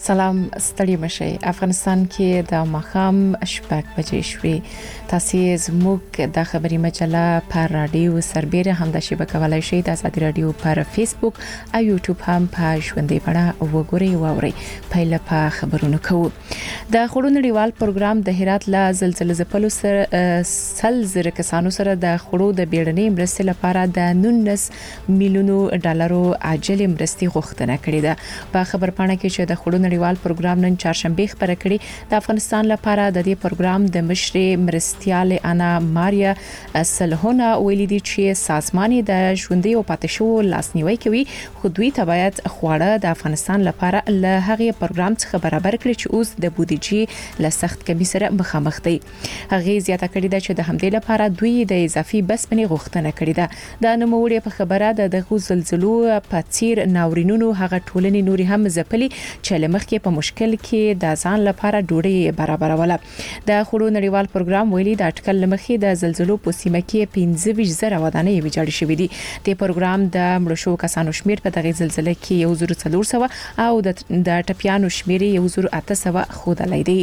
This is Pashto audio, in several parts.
سلام ستړي مشي. افغانستان کې د ماښام شپږ بجې شوې. تاسو زموږ د خبري مجله پر رادیو سربېره هم د شبکې کولای شئ د ازادي رادیو پر فیسبوک او یوټیوب هم په ژوندۍ بڼه وګورئ او اورئ. پایله په خبرونو کوو. د خړو نړیوال پروګرام د هرات لا زلزلې ځپلو سره سل زره کسانو سره د خړو د بیړنۍ مرستې لپاره د 19 میلیونو ډالرو عاجل مرستې غوښتنه کړې ده. په خبرپاڼه کې چې د خړو نړیوال پروګرام نن چهارشنبه خبره کړې د افغانستان لپاره د دې پروګرام د مشرې مرستيال انا ماریا سلهونه ویلي دي چې سازمان د ژوندۍ او پاتشو لاسنیوي کوي، خو دوی ته باید خواړه د افغانستان لپاره له هغه پروګرام څخه برابر کړي چې اوس د بودیجې له سخت کمی سره مخامخ دي. هغه زیاته کړې ده چې د همدې لپاره دوی د اضافي بسپنې غوښتنه کړې ده. د نوموړي په خبره د زلزلو په څیر ناورینونو هغه ټولنې نوري هم ځپلي چې لمخکې په مشکل کې د ځان لپاره ډوډۍ برابروله. د خړو نړیوال پروګرام ویلي د اټکل لمخې د زلزلو په سیمه کې 15,000 ودانۍ ویجاړې شوې دي. د پروګرام د مړو شو کسانو شمیر په دغه زلزلې کې 1400 او د ټپيانو شمیر 1800 خودلای دی.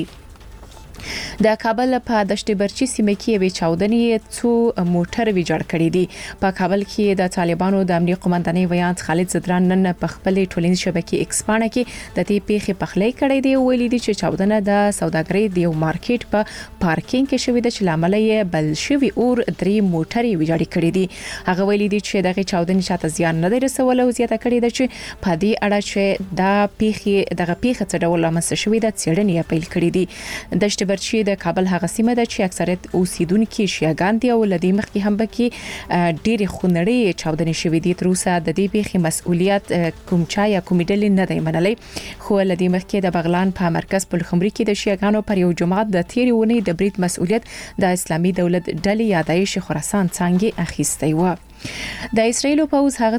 د کابل په دشت برچی سیمه کې وی چاودنې څو موټر ویجاړ کړي دي. په کابل کې د طالبانو د امنیت قومندانۍ ویاند خالد زدران نن په خپل ټولنیز شبکې ایکس باندې کې د دې پیښې پخلی کړي دی. ویلي دي چې چاودنه د سوداګرۍ د یو مارکیټ په پارکینګ کې شوې ده چې لامل یې بل شوی اور 3 موټر ویجاړ کړي دي. هغه ویلي دي چې دغه چاودنې شاته زیان نه رسول او زیاته کړي ده چې په دې اړه چې د پیښې څه ډول لامل شوی ده څېړنې پیل کړي دي. دشت برچی د کابل هغه سیمه ده چې اکثریت اوسیدونکو شیعاګان دي او لدی مخکې هم بکی ډېری خونړۍ چاودنې شوې دي. تر اوسه د دې پیښې مسؤلیت کوم چا یا کوم ډلې نه دی منلي، خو لدی مخکې د بغلان په مرکز پلخمري کې د شیعاګانو پر یو جماعت د تیری ونې د برید مسؤلیت د اسلامي دولت ډلې یادایش خراسان څنګه اخیستی و. د اسرایل پوز هغه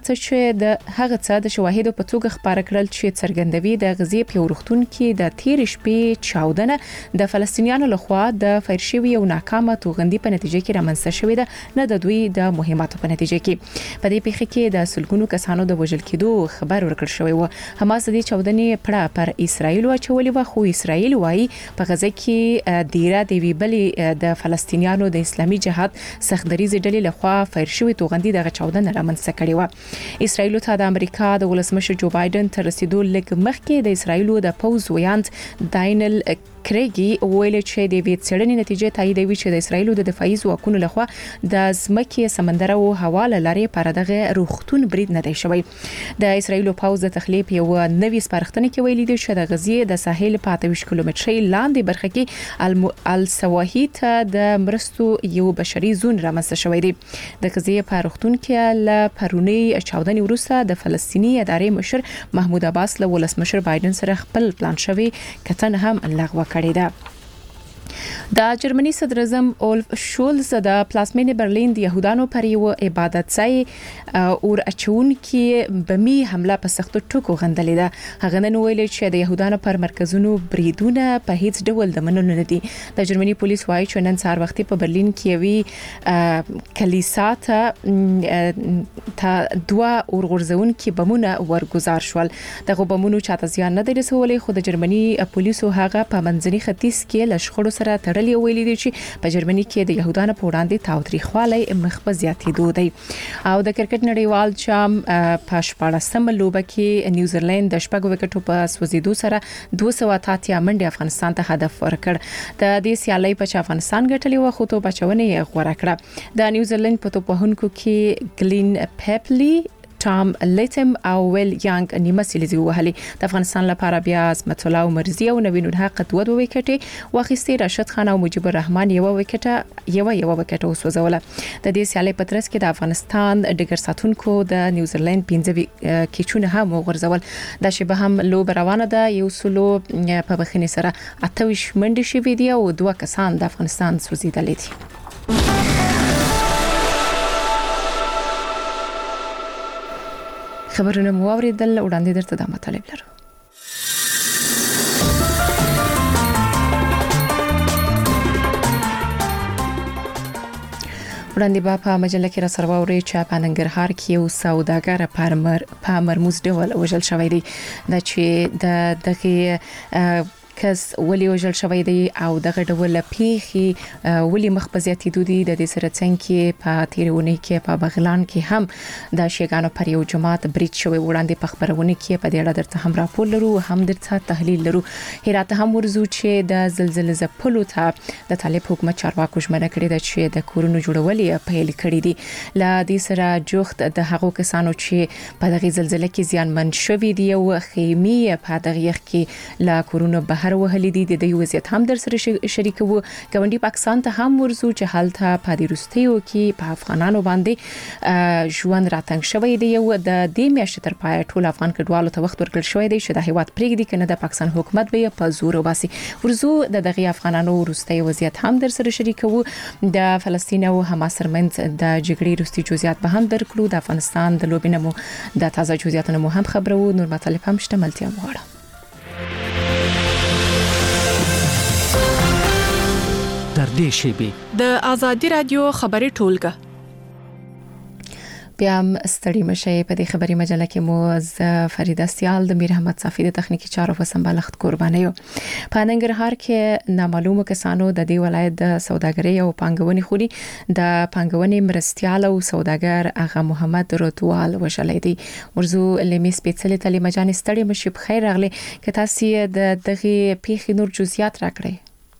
څه د شواهدو په توګه خبره کړل چې څرګندوي د غزي په ورختون کې د تیر شپې چاودنه د فلسطینیانو لخوا د فیرشوي او ناکامه توغندي په نتیجه کې رامنځته شوې ده، نه د دوی د مهماتو په نتیجه کې. په دې پیښه کې د سلګونو کسانو د وژل کېدو خبر ورکړ شوی و. حماس د چاودنې پړه پر اسرایل واچولې و، خو اسرایل وايي په غزه کې دیره دی ویبلې د فلسطینیانو د اسلامي جهاد سختدریز ډلې لخوا فیرشوي توغندي دغه چاودنه رامنځته کړې و. اسرایل ته د امریکا د ولسمشر جو بایدن تر رسیدو لږ مخکې د اسرایل د پوز ویاند داینل کریګي ویل چې د ویټ څېړنې نتیجه تاییدوي چې د اسرایل د دفاعي ځواکونو لخوا د ځمکې، سمندر او هوا لارې پر دغه روختون برید نه دی شوی. د اسرایل پوز د تخلیه یو نوې سپارښتنه کې ویلي دی چې د غزي د ساحل په 28 کیلومترۍ لاندې برخه کې السواحی ته د مرستو یو بشري زون رامنځته شوی دی. د غزي په روختون کې ل پرونی چاودنې وروسته د فلسطینی ادارې مشر محمود عباس له ولسمشر بایدن سره خپل پلان شوی کتن هم لغوه کړی ده. د جرمني صدر اعظم اولف شولز د پلازمینې برلین د يهودانو پر یو عبادت ځای اور اچون کې بمی حمله په سختو ټکو غندلې ده. هغه نن ویل چې د يهودانو پر مرکزونو بریدونه په هیڅ ډول د منلو نه دي. د جرمني پولیس وايي چې نن سهار وختي په برلین کې وی کلیسا ته دوا اورغورځون کې بمونه ورګزار شول. دغه بمونو چاته زیان نه رسولې، خو د جرمني پولیسو هغه په منځني ختیځ کې لشخړو سره تړلې ویلي دي چې په جرمني کې د يهودانو په وړاندې تاوتریخوالی مخ په زیاتېدو دی. او د کرکټ نړیوال جام په 14مه لوبه کې نیوزیلند د شپږ وکټو په سوځېدو سره 280 منډه افغانستان ته هدف ورکړ. د دې سیالۍ په افغانستان ګټلې و، خو تو بچونه یې غوړه کړه. د نیوزیلند په توپوهونکو کې ګلین پیپلی، ټام لیټم او ویل یانګ نیمه سیلیزي وهلي. د افغانستان لپاره بیا عظمت الله مرزي او نوین الحق دوه وکټې واخیستي. راشد خان او مجيب الرحمن یو وکټه وسوځوله. د دې سیالۍ په ترڅ کې د افغانستان ډګر ساتونکو د نیوزیلند 15 کیچونه هم وغورځول. د شبه هم لوب روانه ده. یو سلو په بخښنې سره 28 منډې شوې دي او 2 کسان د افغانستان سوځیدلې دي. خبرونه مو اوریدل، وړاندې درته د مطالب لرو. وړاندې په مجله کې را سره ووري چې په ننګرهار کې یو سوداګر په مرموز ډول وژل شوی دی چې دغه کس ولي وژل شوی دی او دغه ډول پیخي ولي مخبزياتي دودي د دې سره څنګه په تیرونه کې په بغلان کې هم د شیګانو پر یو جماعت بریټ شوی وړاندې په خبرونه کې په دې اړه درته هم راپور لرو هم درته تحلیل لرو هراته هم ورزو چې د زلزلې زپلو ته د طالب حکومت چارواکو ژمنه کړې ده چې د کورونو جوړولې پیل کړې دي لا دې سره جوخت د هغو کسانو چې په دغه زلزلې کې زیانمن شوي دي او خیمه په دغه یخ کې لا کورونو هر وهلې دي د دې وضعیت هم در سره شریکو ګوندی پاکستان ته هم ورزو چې حالته په دې روستیو کې په افغانانو باندې ژوند راتنګ شوی دی او د دې میاشتې تر پای ټول افغان کډوالو ته وخت ورکړل شوی دی چې د هیواد پریږدي کنه د پاکستان حکومت به په زور وباسي ورزو د دغه افغانانو روستي وضعیت هم در سره شریکو د فلسطین او حماس ترمنځ د جګړې روستي جزئیات به هم درکړو د افغانستان د لوبینمو د تازه جزئیاتونو هم خبرو نور مطالب هم شتملتیا وغواړم در دې شیبه د ازادي رادیو خبري ټولګه بیا ستړي مشه په دې خبري مجله کې مو ز فریده سیال د میر احمد صافی د تخنیکی چارو په سمبالښت قرباني یو په ننګرهار کې نامعلومه کسانو د دې ولایت د سوداګرۍ او پانګونې خوري د پانګونې مرستيال او سوداګر اغا محمد رتوال وشلې دي ورزو لمی سپیڅلې تعلیم جان ستړي مشه په خیر راغلي که تاسو د دغه پیخي نور جزئیات راکړئ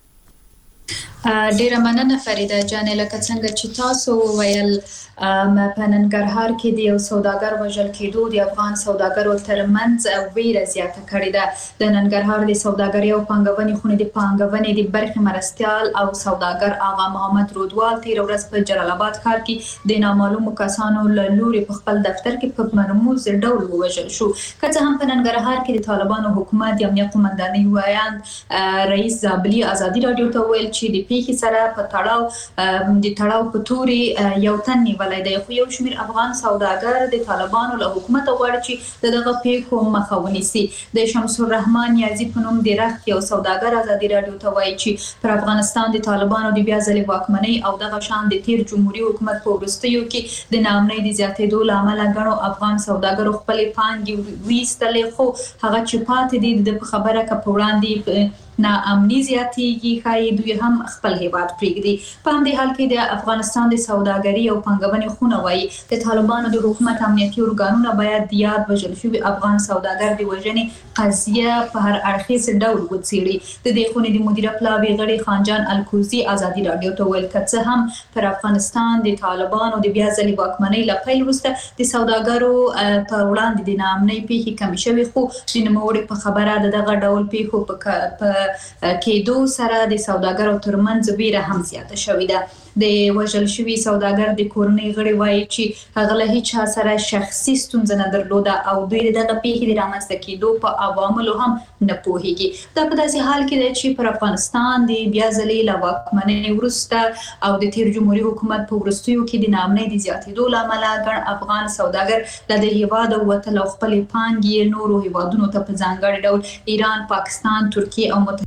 ډیره مننه فریده جان لکه څنګه چې تاسو ویل په ننګرهار کې د یو سوداګر وژل کېدو د افغان سوداګرو ترمنځ ویره زیاته کړې ده د ننګرهار د سوداګرۍ او پانګونې خونې د پانګونې د برخې مرستيال او سوداګر آغا محمد رودوال تیر ورځ په جلال آباد ښار کې د نامعلومو کسانو له لوري په خپل دفتر کې په مرموز ډول وژل شو که څه هم په ننګرهار کې د طالبانو حکومت د امنیت قومندانۍ وایاند رئیس زابلی ازادي رادیو ته ویل چې د پیښې سره په تړاو په توري یو تن ولای دی خو یو شمیر افغان سوداګر د طالبانو له حکومت غواړي چې دغه پیښو مخه ونیسي د شمس الرحمن نیازی په نوم د رخ یو سوداګر ازادي رادیو ته وایي چې پر افغانستان د طالبانو د بیا ځلې واکمنۍ او دغه شان د تیر جمهوریت حکومت په وروستیو کې د ناامنۍ د زیاتېدو لامل غنو افغان سوداګرو خپل پانګې ویستلې خو هغه چې پاتې دي د خبره ک په وړاندې ناامني زیاتېږي خای دوی هم خپل هیواد پریږدي په همدې حال کې د افغانستان د سوداګرۍ او پانګونې خونه وایي د طالبانو د حکومت امنیتي ارګانونو باید د یاد وژل شوي افغان سوداګر د وژنې قضیه په هر اړخیز ډول وڅېړي د دې خونې د مدیره پلاوي غړي خانجان الکوزي ازادي رادیو ته ویل کڅ هم پر افغانستان د طالبانو د بیا ځلې واکمنۍ لپاره وروسته د سوداګرو پر وړاندې د ناامنۍ پیښې کم شوي خو د نوموړي په خبره دغه ډول پیښو په کېدو سره د سوداګرو ترمنځ ویره هم زیاته شوې ده د وژل شوي سوداګر د کورنۍ غړي وایي چې هغه له هیڅ سره شخصي ستونزه نه درلوده او دوی دغه پیښې د رامنځته کېدو په عواملو هم نه پوهیږي دا په داسې حال کې دی چې پر افغانستان د بیا ځلې له واکمنۍ وروسته او د تیر جمهوریت حکومت په وروستیو کې د ناامنۍ د زیاتېدو لامل ګڼ افغان سوداګر له د هیواد وتل او خپل پانګې نورو هیوادونو ته په ځانګړي ډول ایران، پاکستان، ترکیه او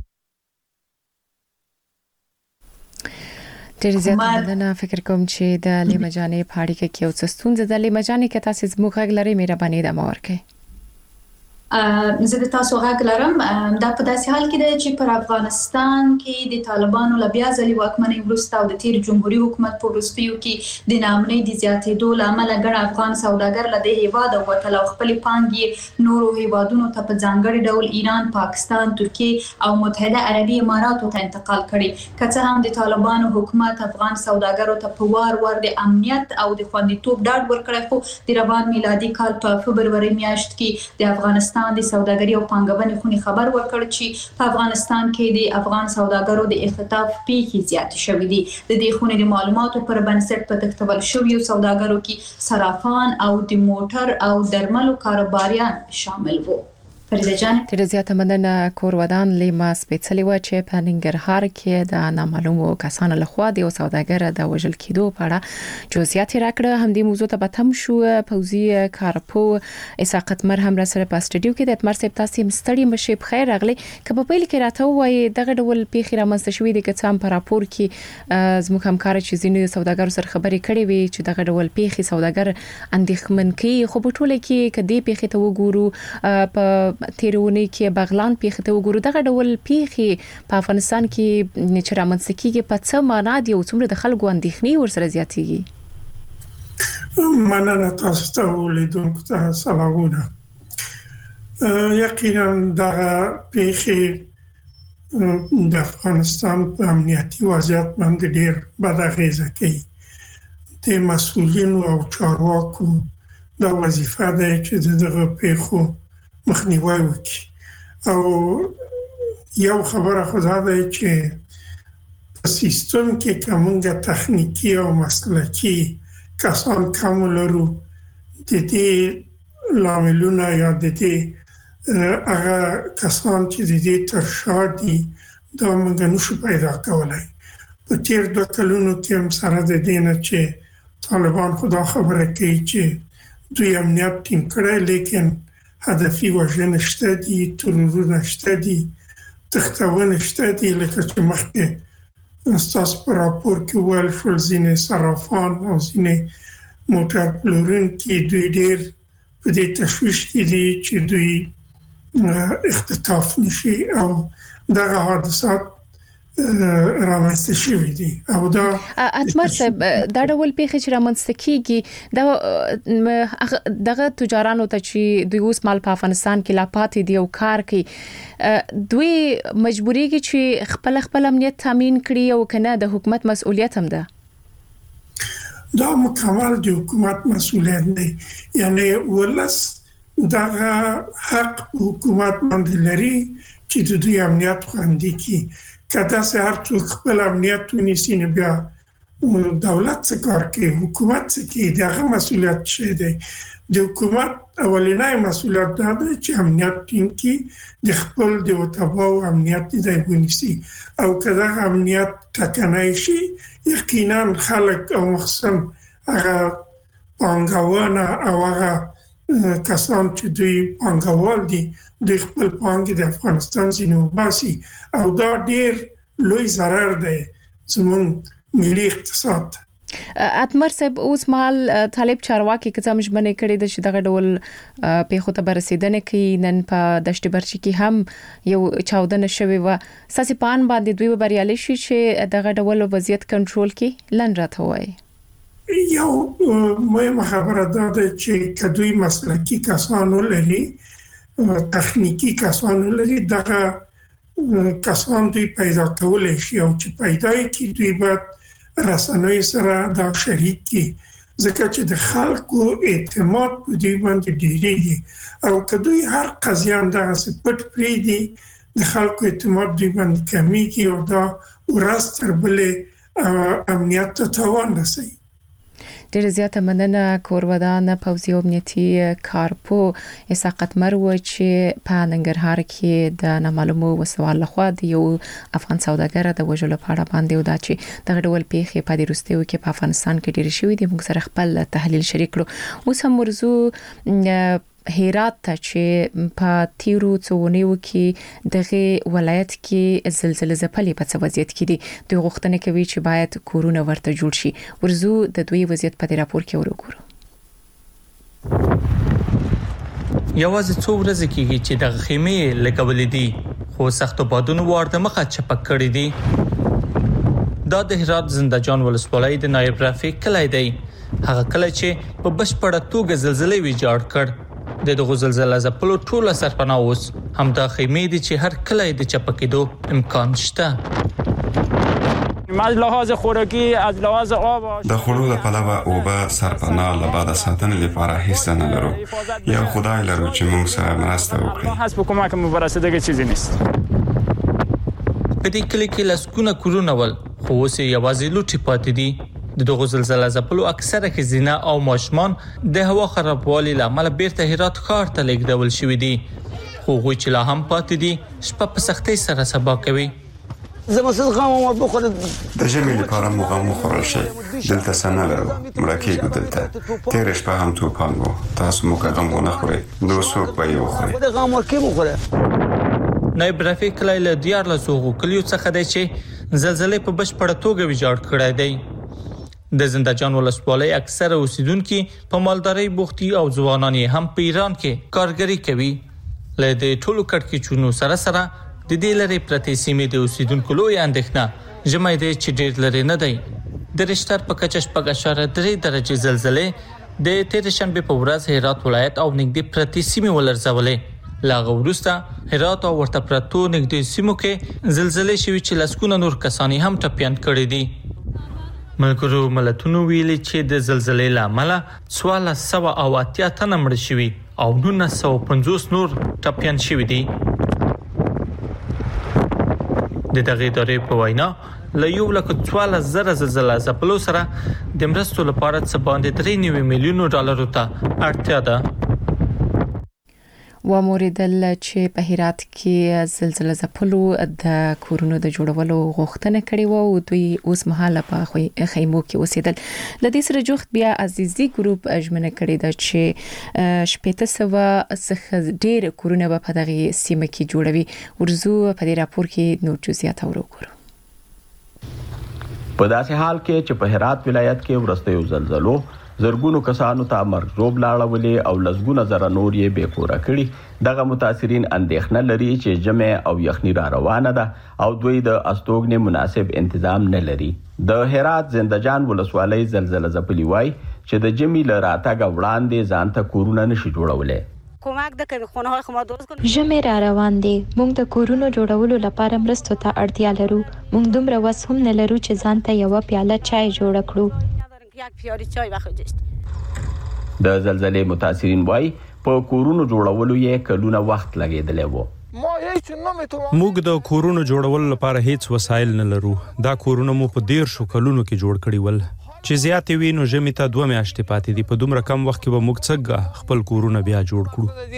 ډېر زیات مننه فکر کوم چې د لیمجانې پاړی کې یو څه ستونزه د لیمجانې کې تاسو زموږ غږ لري مهرباني د مور کې زه د تاسو غږ لرم دا په داسې حال کې دی چې پر افغانستان کې د طالبانو له بیا ځلې واکمنۍ وروسته او د تیر جمهوریت حکومت په وروستیو کې د ناامنۍ د زیاتېدو لامل ګڼ افغان سوداګر له د هیواد وتل او خپل پانګې نورو هیوادونو ته په ځانګړي ډول ایران، پاکستان، ترکیه او متحده عربي اماراتو ته انتقال کړي که څه هم د طالبانو حکومت افغان سوداګرو ته په وار د امنیت او د خوندیتوب ډاډ ورکړی خو د روان میلادي کال په فبروري میاشت کې د افغانستان د سوداګرۍ او پانګونې خونې خبر ورکړ چې په افغانستان کې د افغان سوداګرو د اختطاف پیښې زیاتې شوې دي د دې خونې د معلوماتو پر بنسټ په تکتبل شویو سوداګرو کې صرافان او د موټر او درملو کاروباریان شامل وو فریده جان. ډېر زیاته مننه. کور ودان لیما سپېڅلې و چې په ننګرهار کې د نامعلومو کسانو لخوا د یو سوداګر د وژل کېدو په اړه جزئیات راکړه. همدې موضوع ته به تم شو. پوزي کارپو اساقت مر هم را سره په سټډیو کې د اتمر صاحب تاسو مستړي مشه په خیر راغلي. کله په پیل کې راته وایي دغه ډول پیښې رامنځته شوې دي چې څام په راپور کې زموږ همکار چې ځینې سوداګرو سره خبرې کړې وي چې دغه ډول پیښې سوداګر اندېښمن کوي. خو په ټوله کې کدي پیښې ته وګورو په تیرونی کې بغلان پیښه ته وګورو دغه ډول پیښې په افغانستان کې چې رامنځته کیږي په څه معنا دی او څومره د خلکو اندېښنې ورسره زیاتېږي. مننه تاسو ته ولیدونکو ته سلامونه. یقینا دا پیښې د افغانستان په امنیتي وضعیت باندې ډېر بد اغیزه کوي. د مسؤلینو او چارواکو دا وظیفه ده چې دغه پیښو مخنیوي وکړي او یو خبره خدا ده چې په سیستم کې کومه تخنیکی او مسلکی کسان کوم لرو د دې لاملونه یا د دې هغه کسان چې د دې تر شا دي دا موږ نشو پیدا کولای. په تیر 2 کلونو کې هم سره د دې نه چې طالبان خدا خبره کوي چې دوی امنیت ټینګ کړی لیکن هدفي وژنه شته دي، ترورونه شته دي، تختونه شته دي. لکه چې مخکې استاد په راپور کې ویل شو ځینې صرافان او ځینې موټر پلورونکي دوی ډېر په دې تشویش کې دي چې دوی اختطاف نشي او دغه حادثات رامنځته شوي دي. او دا اتمر صاحب دا ډول پیښې چې رامنځته کیږي دغه تجارانو ته چې دوی اوس مال په افغانستان کې لا پاتې دي او کار کوي دوی مجبوريږي چې خپل امنیت تامین کړي او کنه د حکومت مسؤلیت هم ده. دا مکمل د حکومت مسؤلیت دی. یعنی ولس دغه حق حکومت باندې لري چې د دوی امنیت خوندي کړي. کله چې هر څوک خپل امنیت ونیسي نو بیا دولت څه کار کوي، حکومت څه کوي، دغه مسؤلیت شه دی. د حکومت اولنۍ مسؤلیت دا ده چې امنیت ټینګ کړي، د خپل د وطن امنیت دی ونیسي او کله امنیت ټکنای شي یقینا خلک او مخصوصا هغه پانګوال او هغه کسان چې دوی پانګوال دي د خپل پانګې د افغانستان څخه وباسي او دا ډېر لوی ضرر دی زموږ ملي اقتصاد. اتمر صاحب اوس مال طالب چارواکي که څه مشبنه کړي د دغه ډول پیښو ته برسیدنه کوي. نن په دشت برچی کې هم یو چاودنه شوې و. ساسي پان باندې دوی بریالي شي چې دغه ډول وضعیت کنټرول کړي. لن راته وایي یو مهمه خبره ده چې کدوې مسلکی کسانو لري، تخنیکی کسانو لري، دغه کسان دوی پیدا کولای شي او چې پیدا کړي دوی باید رسنۍ سره دا شریک کړي ځکه چې د خلکو اعتماد په دوی باندې ډیریږي او کدوې هر قضیه دغه سپټ پریدي د خلکو اعتماد دوی باندې کمیږي او دا ورځ تر بلې امنیت ته تاوان رسوي. ډېر زیاته مننه. کورودان پوزي امنیتي کارپو اساقت مر و چې په ننګرهار کې د نامعلومو وسوال لخوا د یو افغان سوداګر د وژلو په اړه باندې او دا چې دغه ډول پیښې په دې وروستیو کې په افغانستان کې ډېر شوې دي. موږ سره خپل تحلیل شریک کړو. اوس هم موضوع هرات ته چې په تیرو څونیو کې دغه ولایت کې زلزلې ځپلې په څه وضعیت کې دي. دوی غوښتنه کوي چې باید کورونه ورته جوړ شي. ورزو د دوی وضعیت په راپور کې وګورو. یوازې څو ورځې کېږي چې د خیمې لګولې دي خو سختو بادونو ورته مخه چپک کړې دي. دا د هرات زنده‌جان ولسوالۍ د نایب رفیق کلی دی. هغه کلی چې په بشپړه توګه زلزلې ویجاړ کړ. دغه زلزلې ځپلو ټول سرپناه اوس هم د خیمې دي چې هر کله د چپکېدو امکان شته. از لحاظ خوراکی از لحاظ آب د خلو د پلوه او به سرپناه لپاره ساتنې لپاره هیڅ نه لرو. یا خدای لرو چې موږ سره مرسته وکړي. حسب کمک مو برسیدګي چیزی نیست. په دې کلی کې لسکونه کورونه ول خو اوس یوازې لوټي پاتې دي. دغه زلزلې ځپلو اکثره ښځینه او ماشومان د هوا خرابوالي لامل بیرته هرات ښار ته لیږدول شوې دي. خو غوي چې لا هم پاتې دي شپه په سختۍ سره سبا کوي. زموږ غم مو بخوره د ژمي لپاره مو غم وخوړل شي. دلته سنه لرو مړکیږو دلته. تیر شپه هم توپان وو. تاسو مو غم ونه خورئ نو څوک به یې وخوري. د غم ورکې مو خوره. نایب رفیق کلی له 14 کلیو څخه دی چې زلزلې په بشپړه توګه ویجاړ کړی دی. د زنده‌جان ولسوالۍ اکثره اوسیدونکو په مالدارۍ بوختي او ځوانان هم په ایران کې کارګري کوي. له دې ټولو کړکېچونو سره د دې لري پرتې سیمې د اوسیدونکو لوی اندېښنه ژمی دی چې ډېر لري نه دی. د رشتر په کچه 4.3 درجه زلزلې د تیر شنبه په ورځ هرات ولایت او نږدې پرتې سیمې ولرزولې. لاغه وروسته هرات او ورته پرتو نږدې سیمو کې زلزلې شوي چې لسګونه نور کسان هم ټپيان کړي دي. ملګرو ملتونو ویلي چې د زلزلې لامل 1480 تنه مړ شوي او 950 نور ټپيان شوي دي. د دغه ادارې په وینا له 1,14,000 زلزلې ځپلو سره د مرستو لپاره څه باندې 3 میلیون ډالر ته اړتیا ده. و موریدل چې په هرات کې زلزلې ځپلو د کورونو د جوړولو غوښتنه کړې و او دوی اوس مهاله په خیمو کې اوسېدل. د دې سره جوخت بیا عزیزي ګروپ اجمنه کړې ده چې 800 څخه ډېر کورونه په دغه سیمه کې جوړوي. ورزو په دې راپور کې نور جزئیات وګورو. په داسې حال کې چې په هرات ولایت کې ورستیو زلزلو زرګونو کسانو ته مرګ لاړولې او لسګونه زره نور یې بې کوره کړي. دغه متاثرین اندېښنه لري چې جمع او یخني را روانه ده او دوی د استوګنې مناسب تنظیم نه لري. د هرات زنده‌جان ولسوالۍ زلزلې ځپلي وای چې د جمی له راتګ وړاندې ځان ته کورونه نشي جوړولای. کمک د کوي خونه های خما دوز کن ژمه را روان دي. موږ د کورونو جوړولو لپاره مرستو ته اړتیا لرو. موږ دومره وس هم نه لرو چې ځان ته یو پیاله چای جوړ کړو. د زلزلې متاثرین وای په کورونو جوړولو یې کلونه وخت لګیدلی و. موږ د کورونو جوړولو لپاره هیڅ وسایل نه لرو. دا کورونه مو په 13 کلونو کې جوړ کړي ول چې زیات وي نو ژمي ته 2 میاشتې پاتې دي. په دومره کم وخت کې به موږ څنګه خپل کورونه بیا جوړ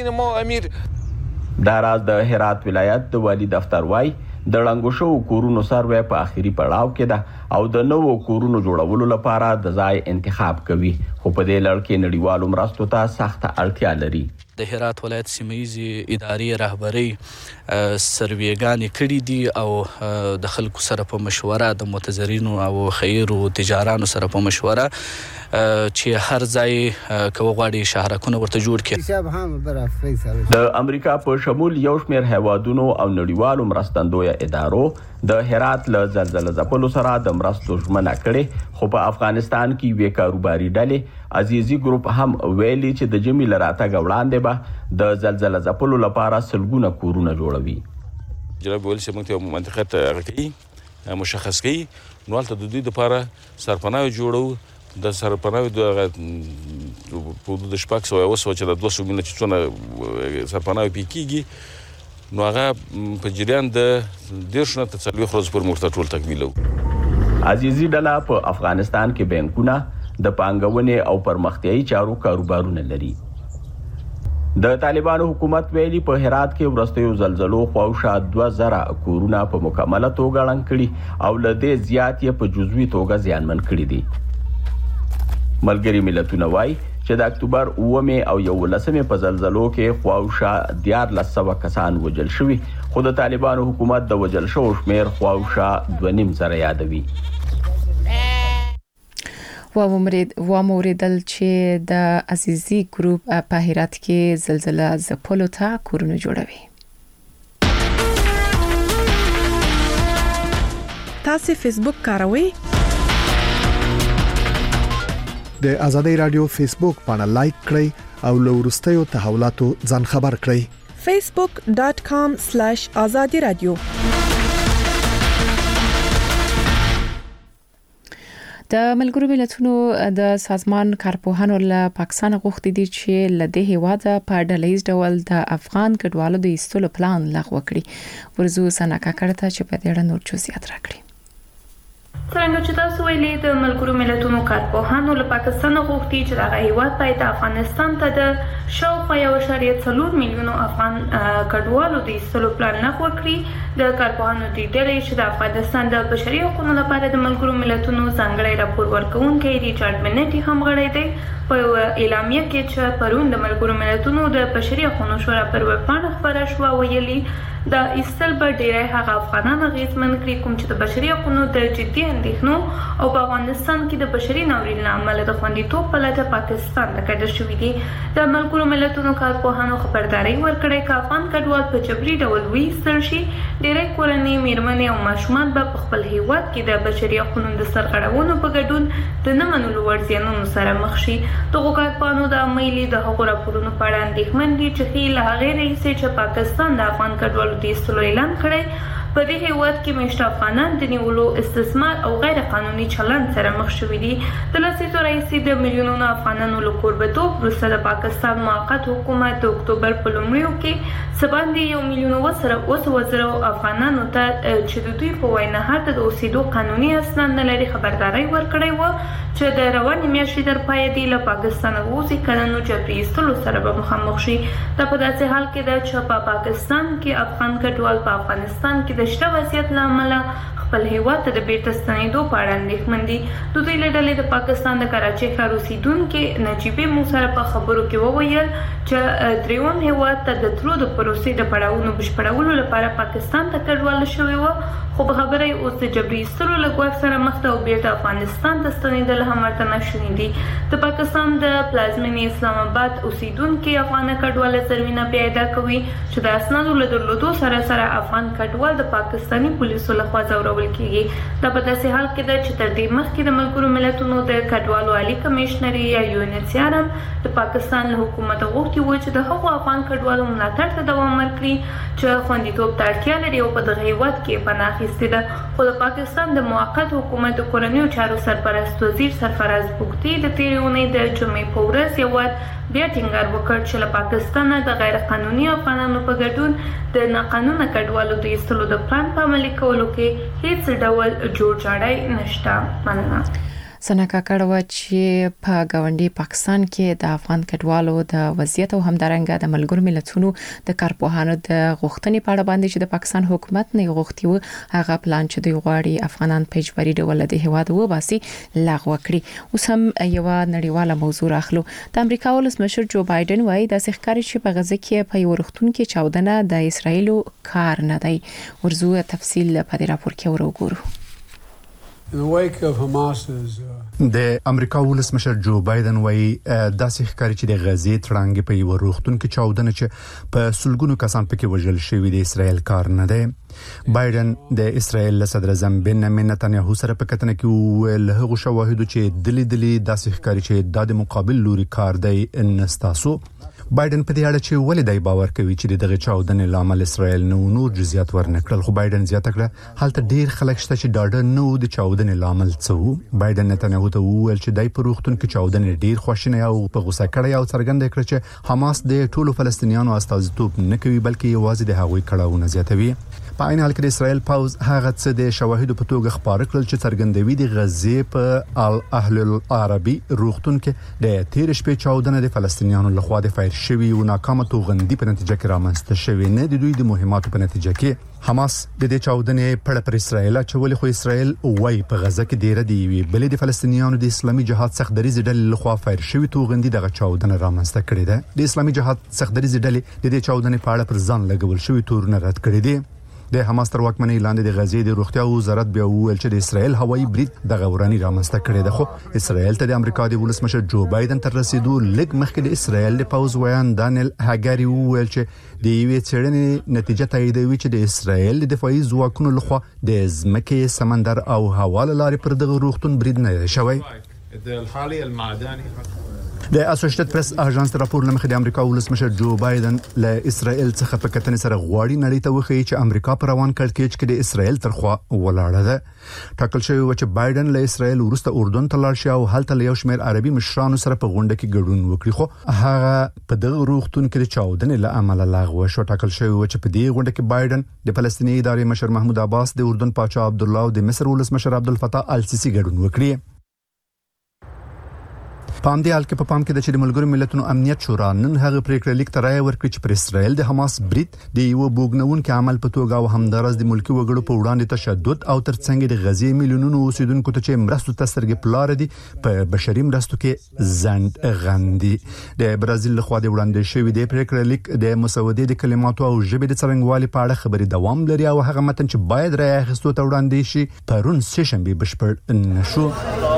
کړو. دا راز د هرات ولایت د والی دفتر وای د ړنګو شو کورونو سروې په آخري پړاو کې ده او د نوو کورونو جوړولو لپاره د ځای انتخاب کوي. خو په دې لړ کې نړیوالو مرستو ته سخت اړتیا لري. د هرات ولایت سیمه‌یزي ادارې رهبري سروېګانې کړې دي او د خلکو سره په مشوره د متضررینو او خیرو تجارانو سره په مشوره چې هر ځای کوي غواړي شهرکونه ورته جوړ کړي. د امریکا په شمول یو شمېر هیوادونو او نړیوالو مرستندوی ادارو د هرات له زلزلې ځپلو سره د مرستو ژمنه کړې. خو په افغانستان کې وې کاروباري ډلې عزیزي ګروپ هم ویلي چې د جمی لراتګ وړاندې به د زلزلې ځپلو لپاره سلګونه کورونه جوړوي. جناب ویل چې موږ ته منطقه غټي مشخص کړي نو البته د دوی لپاره سرپناه جوړو. د سرپناه د حدود 600 چې د 200 ملي چې څونه سرپناه پیکيږي نو هغه په جریان د 10 نه تر 40 ورځې پر مرتبه ټول تکمیلو. عزیزي ډله په افغانستان کې بانکونه د پانګونې او پرمختیايي چارو کاروبارونه لري. د طالبانو حکومت ویلي په هرات کې ورستیو زلزلو خواوشا 2000 کورونه په مکمله توګه ړنګ کړي او له دې زیات یې په جزوي توګه زیانمن کړي دي. ملګری ملتونه وایي چې د اکتوبر 9 او 11 په زلزلو کې خواوشا 1400 کسان وژل شوي خو د طالبانو حکومت د وژل شوو شمېر خواوشا 2.5 سره یادوي. و موریدل چې د عزیزي ګروپ په هرات کې زلزلې ځپلو ته کورونه جوړوي. تاسو فیسبوک کاروئ؟ د ازادي رادیو فیسبوک باندې لایک کړئ او له وروستیو تحولاتو ځان خبر کړئ. facebook.com/azadi radio. د ملګرو ملتونو د سازمان کارپوهانو له پاکستان غوښتي دي چې له دې هیواده په ډلهیز ډول د افغان کډوالو د ایستلو پلان لغوه کړي. ورزو سناکا کړه چې په دې اړه نور جزئیات راکړي. څنګه چې تاسو ویلي د ملګرو ملتونو کارپوهانو له پاکستان غوښتي چې د هیواد پایتخت افغانستان ته د شاوخوا 1.4 میلیونو افغان کډوالو د ایستلو پلان لغوه کړي. د کارپوهانو د ډلې چې د افغانستان د بشري حقوقو لپاره د ملګرو ملتونو ځانګړی راپور ورکوونکی ریچارډ منټي هم غړی دی. په اعلامیه کې چې پرون د ملګرو ملتونو د بشري حقوقو شورا پر ویبپاڼه خبره شوه ویلي د ایستل به ډیری هغه افغانان اغیزمن کړي کوم چې د بشري حقوقو د جدي اندېښنو او په افغانستان کې د بشري ناورین له امله د خوندیتوب په لټه پاکستان ته کډه شوي دي. د ملګرو ملتونو کارپوهانو خبرداري ورکړې چې افغان کډوال په جبري ډول وایستل شي. ډیری کورنۍ میرمنې او ماشومان به په خپل هیواد کې د بشري حقوقو د سرغړونو په ګډون د نه منلو وړ زیانونو سره مخ شي. دغه کارپوهانو د عملي د هغو راپورونو په اړه اندېښمن دي چې ښیي له هغې راهیسې چې پاکستان د افغان کډوالو د ایستلو اعلان کړی په دې هیواد کې میشته افغانان د نیولو استثمار او غیر قانوني چلند سره مخ شوي دي. د لسیزو راهیسې د میلیونونو افغانانو له کوربتوب وروسته د پاکستان موقت حکومت د اکتوبر په لومړیو کې څه باندې 1,000,000 افغانانو ته چې د دوی په وینا هلته د اوسېدو قانوني اسناد نه لري خبرداری ورکړی و چې د روانې میاشتې تر پایه دی له پاکستانه ووځي که نه نو جبري ایستلو سره به مخامخ شي. دا په داسې حال کې ده چې په پاکستان کې افغان کډوال په افغانستان کې د شته وضعیت له امله خپل هیواد ته د بیرته ستنېدو په اړه اندېښمن دي. د دوی له ډلې د پاکستان د کراچۍ ښار اوسېدونکي نجیبې موږ سره په خبرو کې وویل چې درېیم هیواد ته د تلو د پروسې د پړاوونو بشپړولو لپاره پاکستان ته کډوال شوي وو خو په خبره یې اوس د جبري ایستلو له ګواښ سره مخ ده او بیرته افغانستان ته ستنېدل هم ورته ناشوني دي. د پاکستان د پلازمېنې اسلام آباد اوسېدونکي افغان کډوال زرمینه پیدا کوي چې د اسنادو له درلودو سره سره افغان کډوال د پاکستاني پولیسو لخوا ځورول کیږي. دا په داسې حال کې ده چې تر دې مخکې د ملګرو ملتونو د کډوالو عالي کمشنري یا UNHCR هم د پاکستان له حکومت غوښتي و چې د هغو افغان کډوالو ملاتړ ته دوام ورکړي چې خوندیتوب ته اړتیا لري او په دغه هیواد کې پناه اخیستې ده. خو د پاکستان د موقت حکومت د کورنیو چارو سرپرست وزیر سرفراز بوګتي د تېرې اونۍ د جمعې په ورځ یو بیا ټینګار وکړ چې له پاکستانه د غیر قانوني افغانانو په ګډون د ناقانونه کډوالو د ایستلو د پلان په عملي کولو کې هیڅ ډول جوړجاړی نشته. مننه. سنا کاکړ و چې په گاونډي پاکستان کې د افغان کډوالو د وضعیت او همدارنګه د ملګرو ملتونو د کارپوهانو د غوښتنې په اړه باندې چې د پاکستان حکومت نه غوښتي و هغه پلان چې دوی غواړي افغانان په اجباري ډول د هیواد وباسي لغوه کړي. اوس هم یو نړیواله موضوع راخلو. د امریکا ولسمشر جو بایدن وايي د ښکاری چې په غزه کې په یو وختون کې چاودنه د اسرایل کار نه دی. ورزو تفصیل په دې راپور کې وګورو. د امریکا ولسمشر جو بایدن وايي داسې ښکاري چې د غزې تړانګې په یو روغتون کې چاودنه چې په سلګونو کسان پکې وژل شوي د اسرایل کار نه دی. بایدن د اسرایل صدر اعظم بنیامین نتنیاهو سره په کتنه کې ویل هغه شواهد چې دلی داسې ښکاري چې د مقابل لوري کار دی نستاسو. بایدن په دې اړه چې ولې دای باور کوي چې دغه چاودنې لامل اسرایل نور جزئیات ورنکړل خو بایدن زیاته کړه حالت ډیر خلک شته چې ډاډه نه وو د چاودنې لامل څه وو. بایدن نتنیاهو ته وویل چې دای په روغتون کې چاودنې ډیر خوشنه او په غوسه کړی او څرګنده کړ چې حماس د ټولو فلسطینیانو استازیتوب نه کوي بلکې یوازې د هغوی کړهونه زیاتوي. په عین حال کې د اسرایل پاوز هغه څه د شواهدو په توګه خبر کړل چې څرګندوي د غزې په الاهل العربي روغتون کې د تیر شپې چاودنه د فلسطینیانو لخوا د فایر شوی او ناکامه توغندي په نتیجه کې رامنځته شوی نه د دوی د مهماتو په نتیجه کې. حماس د دې چاودنې په اړه پر اسرایل چولې خو اسرایل وایي په غزه کې ډیره دی وی بلې د فلسطینیانو د اسلامي جهاد سختدریز ډلې لخوا فایر شوی توغندي دغه چاودنه رامنځته کړې ده. د اسلامي جهاد سختدریز ډلې د دې چاودنې په اړه پر ځان لګول شوی تورونه رد کړي دي. د حماس تر واکمنۍ لاندې د غزې د روغتیا وزارت بیا وویل چې د اسرایل هوایي برید د غوراني رامنځته کړي ده. خو اسرایل ته د امریکا د ولسمشر جو بایدن تر رسیدو لږ مخکې د اسرایل د پاوز ویان دانیل هاګاری وویل چې د یوې څېړنې نتیجه تاییدوي چې د اسرایل د دفاعي ځواکونو لخوا د ځمکې سمندر او هوا له لارې پر دغه روغتون برید نه شوی. د اسوسییټډ پریس اژانس راپور لمخې د امریکا ولسمشر جو بایدن له اسرائیل څخه په کتنې سره غواړي نړۍ ته وښيي چې امریکا پر روان کړکېچ کې د اسرائیل ترخوا ولاړه ده. ټاکل شوی و چې بایدن له اسرائیل وروسته اردن ته لاړ شي او هلته له یو شمېر عربي مشرانو سره په غونډه کې ګډون وکړي، خو هغه په دغه روغتون کې د چاودنې له امله لغوه شو. ټاکل شوی و چې په دې غونډه کې بایدن د فلسطیني ادارې مشر محمود عباس، د اردن پاچا عبدالله او د مصر ولسمشر عبدالفتاح السیسی ګډون وکړي. پام دی حال کې په پام کې د ملګرو ملتونو امنیت شورا نن هغه پریکړه لیک ته رائے ورکړي چې پر اسرائیل د حماس برید د یو بوګنون کې عمل په توګه او همدارس د ملکی وګړو په وړاندې تشدد او ترڅنګ د غزې میلیونونو اوسیدونکو ته چې مرستو ته سترګې پلار دي په بشري مرستو کې زند غندي. د برازیل لخوا د وړاندې شوی د پریکړه لیک د مسودې د کلماتو او ژبې د څرنګوالي په اړه خبري دوام لري او هغه متن چې باید رائے اخیستو ته وړاندې شي پرون سشنبه بشپړ نشو.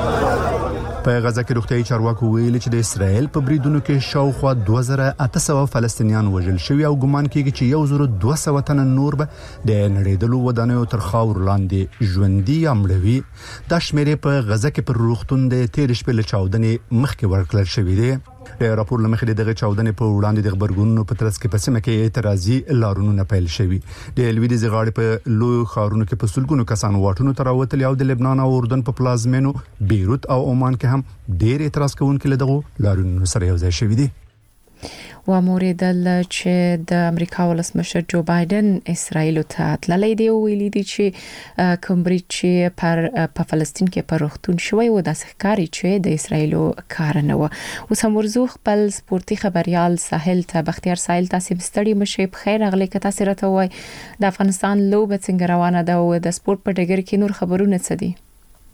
په غزا کې روغتيایي چارواکو ویلي چې د اسرائیل په بریدونو کې شاوخوا 2800 فلسطینیان وژل شوي او ګمان کېږي چې 1200 تن نور به د نړیدلو ودانیو تر خاور لاندې ژوندي امړوي. دا شمیرې په غزا کې پر روغتون د تیر شپې له چاودنې مخکې ورکړل شوې دي. د راپور لمخې دغه چاودنې په وړاندې د خبرګونونو په ترڅ کې په سیمه کې اعتراضي لارونو پیل شوي. د لویدیځ غاړې په لوی ښارونو کې په سلګونو کسان واټونو ته راوتلي او د لبنان او اردن په پلازمینو بیروت او عمان کې هم ډېر اعتراض کوونکي له دغه لارونو سره یو ځای شوي دي. و موریدل چې د امریکا ولسمشر جو بایدن اسرائیل ته تللی دی او ویلي دی چې کومبریج چې په فلسطین کې پر روغتون شوی و د ښکاری چې د اسرائیل کار نه و. اوس هم ورزو خپل سپورتي خبريال ساحل ته بختیار ساحل تاسو مستړي مشه په خیر اغلی که تاسو راته وای د افغانستان لوبه څنګه روانه ده او د سپورت په ډګر کې نور خبرونه څه دي؟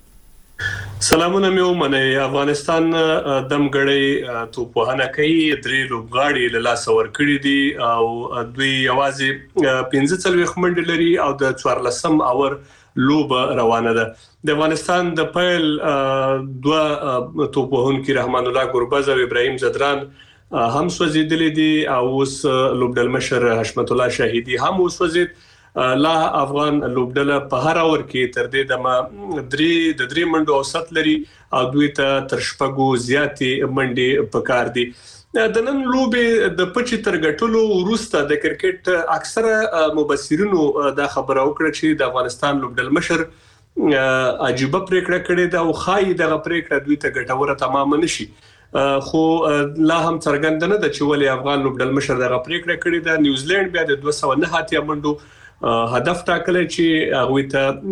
سلامونه مې ومنه. افغانستان دمګړی توپوهنه کوي، درې لوبغاړي له لاس ورکړي دي او دوی یوازې 15 منډې لري او د 14 اور لوب روانه ده. د افغانستان د پیل دوه توپوهونکي رحمان الله ګوربز او ابراهيم زدران هم سوځیدلې دي او اوس لوبډل مشر حشمت الله شاهدي هم وسوځید. لا افغان لوبډله په هر اور کې تر دې د درې منډو اوسط لري او دوی ته تر شپږو زیاتې منډې پکار دي. د نن لوبې د پچې تر ګټلو وروسته د کرکټ اکثره مبصرینو دا خبره وکړه چې د افغانستان لوبډل مشر عجيبه پریکړه کړې ده او خای دغه پریکړه دوی ته ګټوره تمام نشي. خو لا هم څرګند نه ده چې ولې افغان لوبډل مشر دغه پریکړه کړې ده. نیوزیلند بیا د 209 منډو هدف ټاکلی چې هغه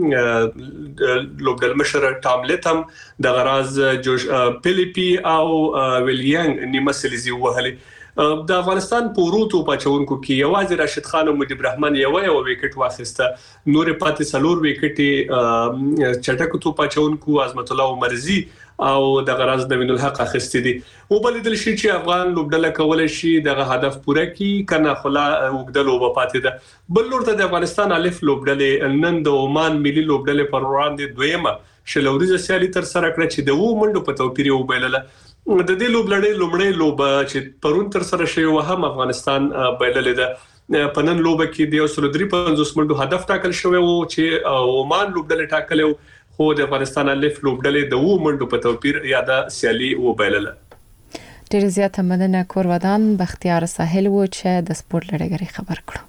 ته لوبډل مشر ټام لیتم د غراز جوش فلیپي او ویلیانګ نیمه سلیزي وهلي. د افغانستان پوروتو پچونکو کې یوازې راشد خان او مجيب الرحمن یو وکټ واخیسته، نور پاتې سلور وکټي چټک تو پچونکو عظمت الله مرزي او د غراز نوین الحق اخیستې دي. او بل دل شي چې افغان لوبډله کولای شي دغه هدف پوره کړي کنه خلا وګدل او پاتې ده. بل لور ته د افغانستان الف لوبډله نن د عمان ملي لوبډله پر وړاندې دویمه شلوريزه سیالي تر سره کړ چې د وو منډو په توپیر وبایلله. د دې لوبډلې لومړی لوبه چې پرون تر سره شوی و هم افغانستان بایللې ده. په نن لوبه کې د 350 منډو هدف ټاکل شوی و چې عمان لوبډله ټاکلې خو د افغانستان الف لوبډلې د وو منډو په توپیر یاده سیالي وبایلله. ډېر زیاته مننه کورودان بختیار ساحل و چې د سپورت لړګري خبر کړو.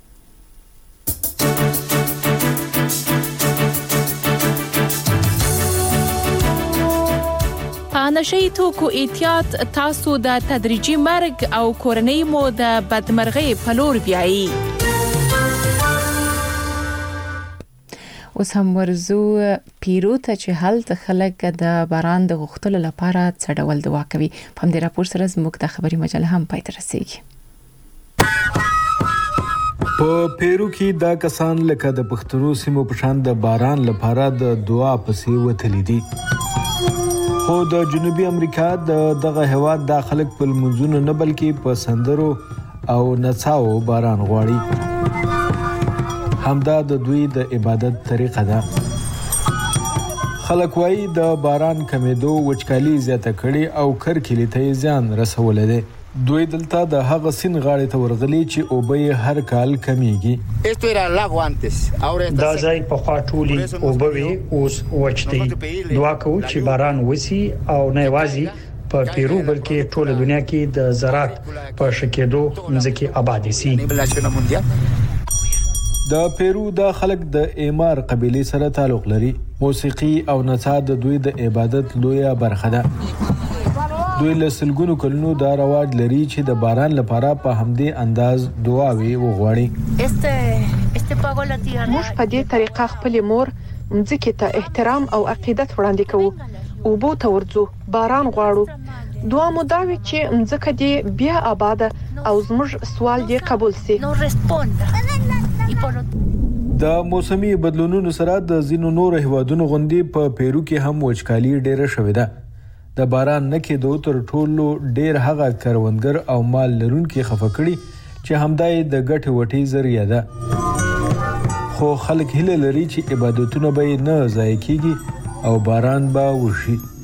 نشئی توکو احتیاط تاسو د تدریجي مرګ او کورنۍ مو د بدمرغۍ په لور بیایي. اوس هم ورزو پیرو ته چې هلته خلک د باران د غوښتلو لپاره څه ډول دعا کوي. په همدې راپور سره زموږ د خبري مجله هم پای ته رسیږي. په پیرو کې دا کسان لکه د پښتنو سیمو په شان د باران لپاره د دعا پسې وتلي دي. خو د جنوبي امریکا دغه هواد د خلک په منځونو نه بلکې په سندرو او نڅاو باران غواړي. همدا د دوی د عبادت طریقه ده. خلک وايي د باران کمیدو وچکالي زیاته کړي او کرکلي ته ځان رسولې ده. دوی دلته د هغه سین غاړې ته ورغلي چې اوبه هر کال کمیږي. دا ځای په خوا ټولي اوبه اوس وچتي. دعا کوو چې باران وسی او نه یوازې په پیرو بلکې ټول دنیا کې د زراعت په شکېدو ځکه آباد سي. د پیرو د خلک د ایمار قبيله سره تعلق لري. موسیقي او نڅا د دوی د عبادت لویه برخه ده. دوی له سلګونو کلونو دا رواج لري چې د باران لپاره په همدې انداز دعاوي وغواړي. موږ په دې طریقه خپل مور مځکې ته احترام او عقیدت وړاندې کوو. اوبو ته ورځو، باران غواړو. دعا مو دا وي چې مځکه دې بیا آباد او زموږ سوال دې قبول سي. د موسمي بدلونونو سره د ځینو نور هیوادونو غوندي په پیرو کې هم وچکالي ډېره شوې ده. د باران نه کېدو تر ټولو ډېر هغه کروندګر او مال لرونکي خفه کړي چې همدای د ګټې وټې ذریعہ ده. خو خلک هیله لري چې عبادتونه به نه ضایع کیږي او باران به وشي.